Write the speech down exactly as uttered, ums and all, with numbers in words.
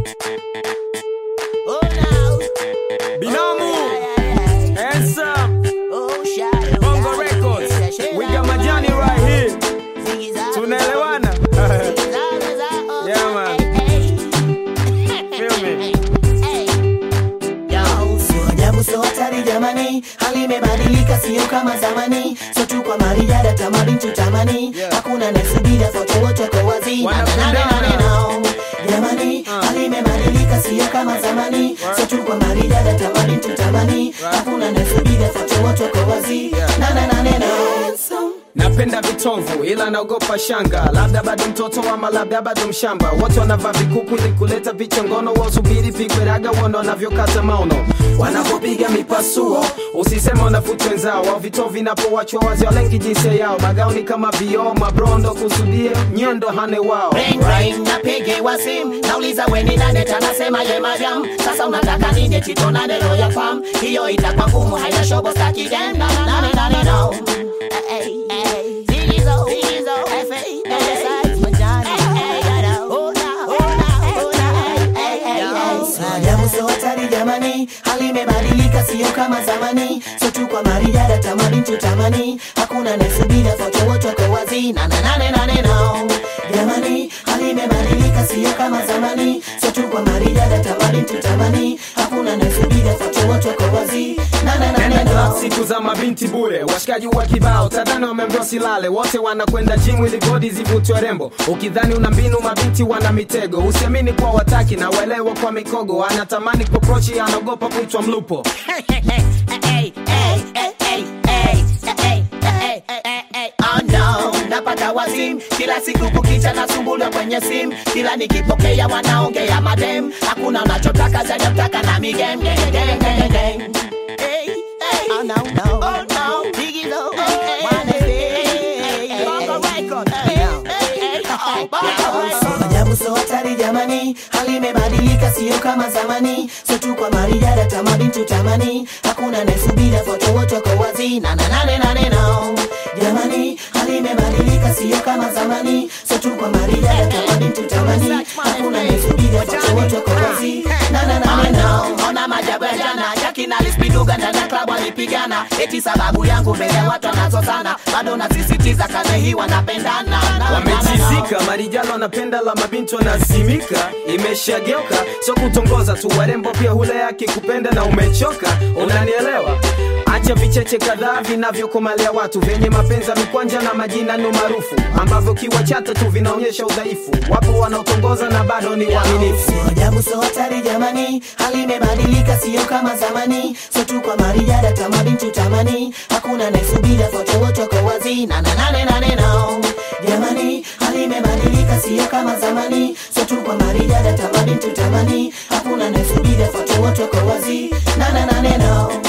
Oh now, Binamu, handsome, oh shadow, Bongo Records. We got Majani right here. Tunaelewana? Yeah man. Feel me? Yo, sio ajabu sio hatari jamani, hali imebadilika sio kama zamani, sio tu kwa marijada tamaduni tutamani, hakuna nasubira foto wote kwa wazi na na na na jamani, hali imebadilika sio kama zamani, sio tu kwa marijada tamaduni tutamani, hakuna nasubira foto wote kwa wazi na na na na. Napenda vitovu ila naogopa shanga, labda bado mtoto ama labda bado mshamba. Watu wanavaa vikuku ili kuleta vichongono, wasubiri pigwe raga uone wanavyokata maono, wanapopiga mipasuo. Usisema wanafuta wenzao, wao vitovu vinapowachwa wazi walengi jinsia yao. Magauni kama vioo, mabrondo kusudia nyendo hane wao. Ring ring napige wa simu, nauliza we ni nani, tanasema ye majam. Sasa unataka nini titona neno ya fam, hiyo itakuwa ngumu, haina shobo staki game na na na na na. Hey hey, Zizo Zizo F A S Majani. Oh na oh na oh na hey hey. Ajabu sio hatari jamani, hali imebadilika sio kama zamani, sio tu kwa marijada tamaduni tutamani, hakuna nasubira foto wote kwa wazi na na na na na. Jamani, hali imebadilika sio kama zamani, sio tu kwa marijada tamaduni tutamani, hakuna nasubira foto wote kwa wazi na na na na. Siku za mabinti bure, washikaji wa kibao tadhani wameambiwa silale, wote wanakwenda gym ili body zivutwe rembo. Ukidhani una mbinu, mabinti wana mitego. Usiamini kwa wataki na waelewa kwa mikogo, anatamani kuprochi, anaogopa kuitwa mlupo. Hey hey hey hey hey hey hey hey hey hey. Oh no, napata wazimu kila siku kukicha na sumbuliwa kwenye simu, kila nikipokea wanaongea madem, hakuna unachotaka zaidi utaka na mi game game game game game. Hey hey, oh no no, oh no, Biggie low, one hey, Bongo Records, hey hey, oh Bongo Records. Ajabu sio hatari jamani, hali imebadilika sio kama zamani, sio tu kwa marijada tamaduni tutamani, hakuna nasubira foto wote kwa wazi na na na na na. Jamani, hali imebadilika sio kama zamani, sio tu kwa marijada tamaduni tutamani, hakuna nasubira foto wote kwa wazi na na na na. Ona majabu ya jana, Jackie na Lispiduga ndani ya club walipigana, eti sababu yangu mbele watu wanazozana, bado nasisitiza kaze hii wanapendana. Wamechizika, marijalo wanapenda la mabinti wanazimika, imeshageuka sio kutongoza tu, warembo pia hule yake kupenda na umechoka, unanielewa? Acha vicheche kadhaa vinavyokomalia watu, venye mapenza mikwanja na majina no maarufu, ambavyo kiwa chata tu vinaonyesha udhaifu. Wapo wanaotongoza na bado ni waaminifu. Sio ajabu sio hatari jamani, hali imebadilika sio kama zamani, sio tu kwa marijada tamaduni tutamani, hakuna nasubira foto wote kwa wazi na na na na na. Jamani, hali imebadilika sio kama zamani, sio tu kwa marijada tamaduni tutamani, hakuna nasubira foto wote kwa wazi na na na na.